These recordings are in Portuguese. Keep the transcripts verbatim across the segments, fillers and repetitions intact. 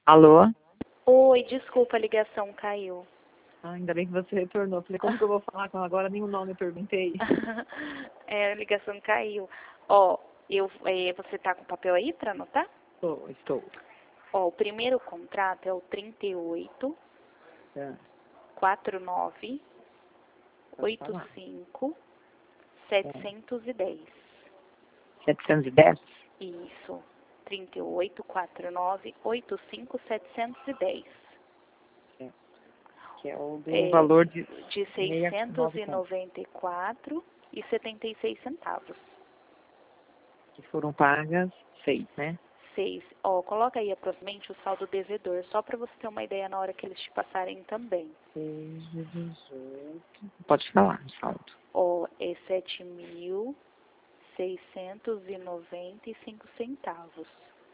Alô? Oi, desculpa, a ligação caiu. Ah, ainda bem que você retornou. Falei, como que eu vou falar com ela agora? Nem o nome eu perguntei. É, a ligação caiu. Ó, eu, é, você tá com papel aí para anotar? Estou, estou. Ó, o primeiro contrato é o trinta e oito, Tá. quarenta e nove, Pode oitenta falar. e cinco, setecentos e dez. setecentos e dez? Isso. trinta e oito, quarenta e nove, oitenta e cinco, setecentos e dez. É. Que é o do É, valor de de seiscentos e noventa e quatro e setenta e seis centavos. que foram pagas seis, né? seis. Ó, coloca aí aproximadamente o saldo devedor, só para você ter uma ideia na hora que eles te passarem também. seis de dezoito. Pode falar, o saldo. Ó, é sete mil seiscentos e noventa e cinco centavos.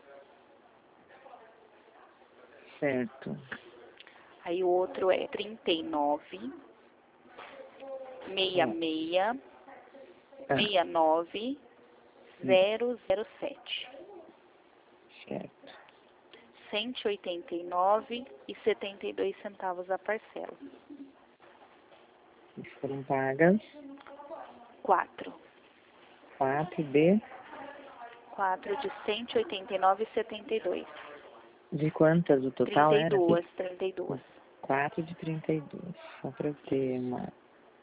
Certo. Aí o outro é trinta e nove, sessenta e seis, Tá. sessenta e nove, zero zero sete. Certo. cento e oitenta e nove e setenta e dois centavos a parcela. E foram pagas quatro. quatro de... quatro de cento e oitenta e nove e setenta e dois. De quantas o total era? trinta e duas, trinta e duas. quatro de trinta e dois. Só para eu ter uma...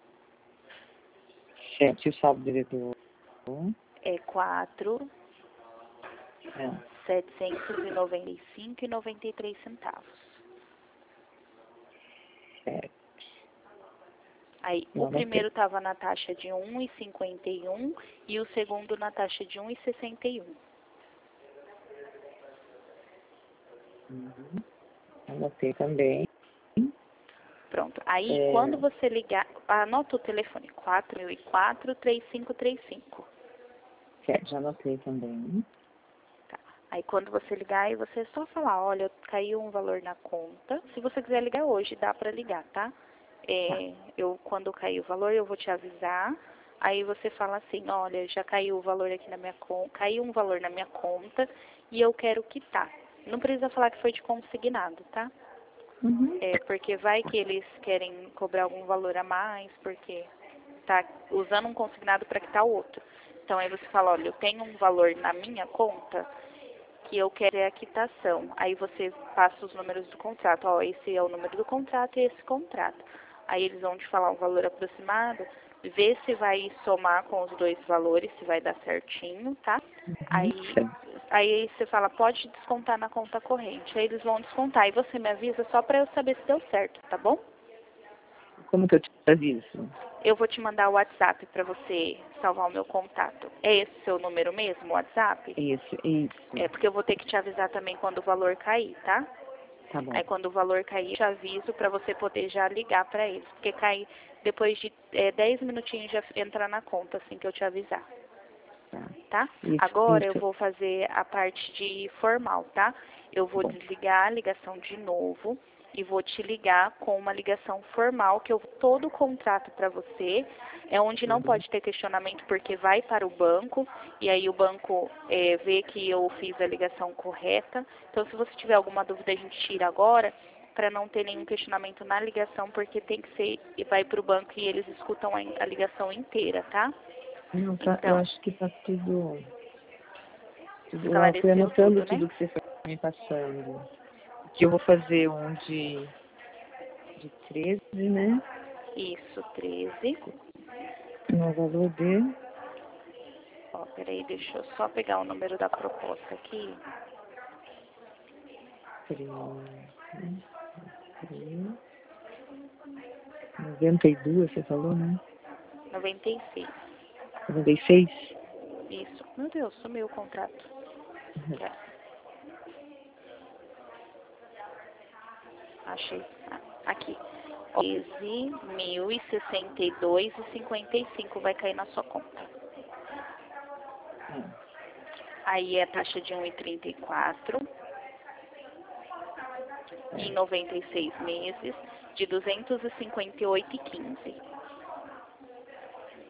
Certo. E o saldo devedor? É quatro, É. setecentos e noventa e cinco e noventa e três centavos. Certo. Aí, Não, o não primeiro estava na taxa de um e cinquenta e um e o segundo na taxa de um e sessenta e um. Uhum. Anotei também. Pronto. Aí, É, quando você ligar, anota o telefone, quatro mil e quatro, três cinco três cinco. certo, já anotei também. Tá. Aí, quando você ligar, aí você só falar, olha, caiu um valor na conta. Se você quiser ligar hoje, dá para ligar, tá? Tá. É, eu, quando cair o valor, eu vou te avisar. Aí você fala assim, olha, já caiu o valor aqui na minha conta, caiu um valor na minha conta e eu quero quitar. Não precisa falar que foi de consignado, tá? Uhum. É, porque vai que eles querem cobrar algum valor a mais, porque tá usando um consignado para quitar o outro. Então aí você fala, olha, eu tenho um valor na minha conta que eu quero é a quitação. Aí você passa os números do contrato. Ó, esse é o número do contrato e esse contrato. Aí eles vão te falar um valor aproximado, vê se vai somar com os dois valores, se vai dar certinho, tá? Aí, aí você fala, pode descontar na conta corrente. Aí eles vão descontar. E você me avisa só para eu saber se deu certo, tá bom? Como que eu te aviso? Eu vou te mandar o WhatsApp para você salvar o meu contato. É esse seu número mesmo, o WhatsApp? Isso, isso. É, porque eu vou ter que te avisar também quando o valor cair, tá? Tá bom. Aí quando o valor cair, eu te aviso para você poder já ligar para eles. Porque cai depois de é, dez minutinhos já entrar na conta, assim que eu te avisar. Tá. Tá? Isso, Agora eu isso. vou fazer a parte de formal, tá? Eu vou Bom. desligar a ligação de novo e vou te ligar com uma ligação formal, que eu todo o contrato para você, é onde não Uhum. pode ter questionamento, porque vai para o banco, e aí o banco é, vê que eu fiz a ligação correta. Então, se você tiver alguma dúvida, a gente tira agora, para não ter nenhum questionamento na ligação, porque tem que ser, e vai para o banco e eles escutam a, a ligação inteira, tá? Não, tá, Então, eu acho que tá tudo... tudo eu fui esclareceu anotando tudo, né? tudo que você foi me passando. Que eu vou fazer um de, de treze, né? Isso, treze. No valor de... Ó, peraí, deixa eu só pegar o número da proposta aqui. treze, noventa e dois, você falou, né? noventa e seis. noventa e seis? Isso. Meu Deus, sumiu o contrato. Uhum. É, achei. Ah, aqui. treze mil e sessenta e dois e cinquenta e cinco vai cair na sua conta. Hum. Aí é a taxa de um e trinta e quatro. É. Em noventa e seis meses, de duzentos e cinquenta e oito e quinze.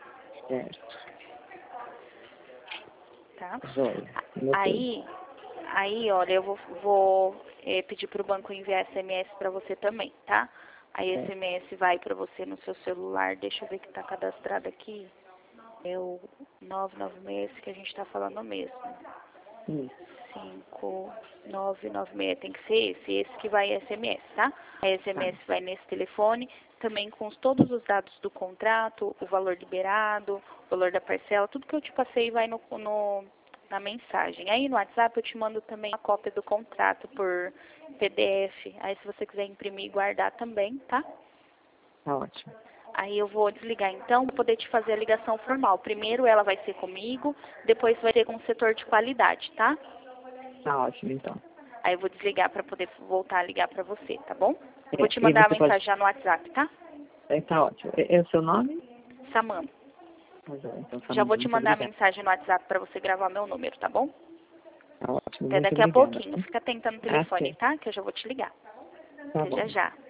Certo. Tá? Joia. Anotei. Aí, Aí, olha, eu vou, vou é, pedir para o banco enviar S M S para você também, tá? Aí É. S M S vai para você no seu celular, deixa eu ver que tá cadastrado aqui. É o nove nove seis que a gente tá falando mesmo. Isso. cinco nove nove seis, tem que ser esse, esse que vai S M S, tá? A S M S Tá. vai nesse telefone, também com os- todos os dados do contrato, o valor liberado, o valor da parcela, tudo que eu te passei vai no, no, na mensagem. Aí no WhatsApp eu te mando também a cópia do contrato por P D F, aí se você quiser imprimir e guardar também, tá? Tá ótimo. Aí eu vou desligar então para poder te fazer a ligação formal. Primeiro ela vai ser comigo, depois vai ser com o setor de qualidade, tá? Tá ótimo, então. Aí eu vou desligar para poder voltar a ligar para você, tá bom? Eu É, vou te e mandar a você pode... mensagem já no WhatsApp, tá? É, tá ótimo. É, é o seu nome? Samanta. Tá joia. Então, Já vou Samanta, te muito mandar a obrigada. mensagem no WhatsApp para você gravar meu número, tá bom? Tá ótimo, Até muito daqui a obrigada. pouquinho. Fica atenta no Ah, telefone, sim. tá? Que eu já vou te ligar. Tá Até já bom. já.